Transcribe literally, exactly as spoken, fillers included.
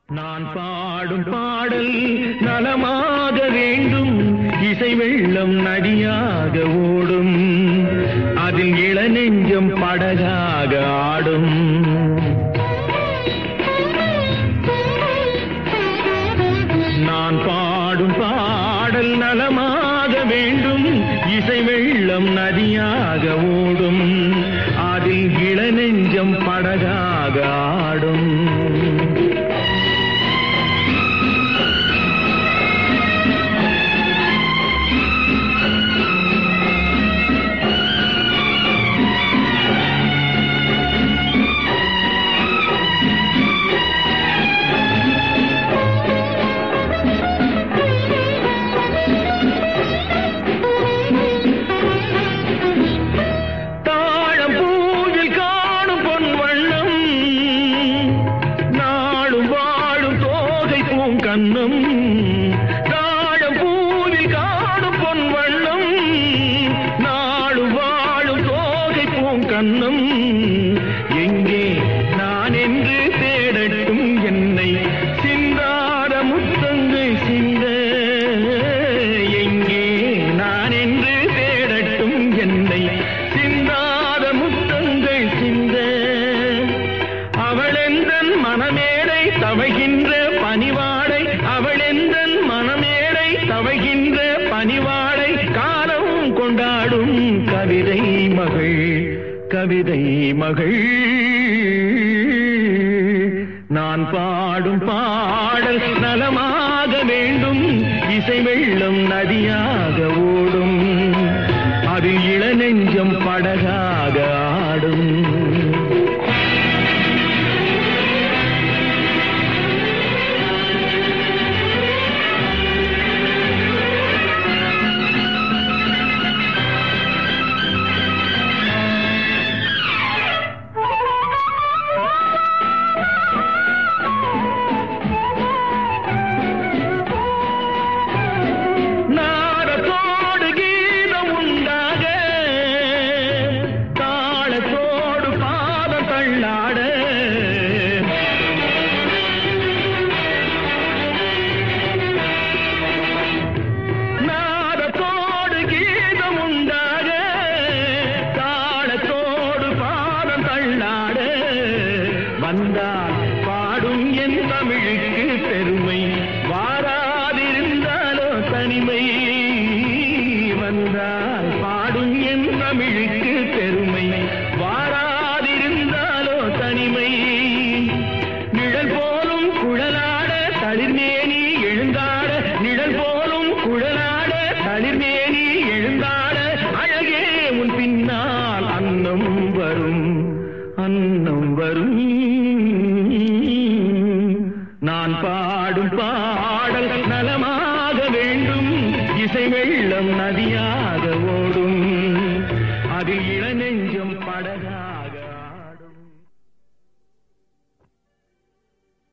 நான் பாடும் பாடல் நலமாக வேண்டும், இசை வெள்ளம் நதியாக ஓடும், அதில் இளநெஞ்சம் படகாக ஆடும். நான் பாடும் பாடல் நலமாக வேண்டும், இசை வெள்ளம் நதியாக ஓடும், அதில் இளநெஞ்சம் படகாக ஆடும். கண்ணம் தாழம் பூவில் காணும் பொன் வண்ணம், நாளும் வாழும் தோகை பூம் கண்ணம். எங்கே நான் என்று தேடட்டும் என்னை சிந்தாத முத்தங்கள் சிந்த, எங்கே நான் என்று தேடட்டும் என்னை சிந்தாத முத்தங்கள் சிந்த. அவளெந்தன் மனமேடை தவைகின்ற பணிவாடை, அவளெந்தன் மனமேடை தவைகின்ற பணிவாடை, காலம் கொண்டாடும் கவிதை மகள், கவிதை மகள். நான் பாடும் பாடல் நலமாக வேண்டும், இசை வெள்ளம் நதியாக ஓடும், அதில் இளநெஞ்சம் படகாக ஆடும். வந்தால் பாடும் என் தமிழுக்கு பெருமை, வாராதிருந்தாலோ தனிமை. வந்தால் பாடும் என் தமிழுக்கு பெருமை, வாராதிருந்தாலோ தனிமை. நிழல் போலும் குழலாட தளிர்மேனி எழுந்தாட, நிழல் போலும் குழலாட தளிர்மேனி எழுந்தாட, அழகே உன் பின்னால் அன்னம் வரும், அன்னம் வரும். நான் பாடும் பாடல் நலமாக வேண்டும், இசை வெள்ளம் நதியாக ஓடும்.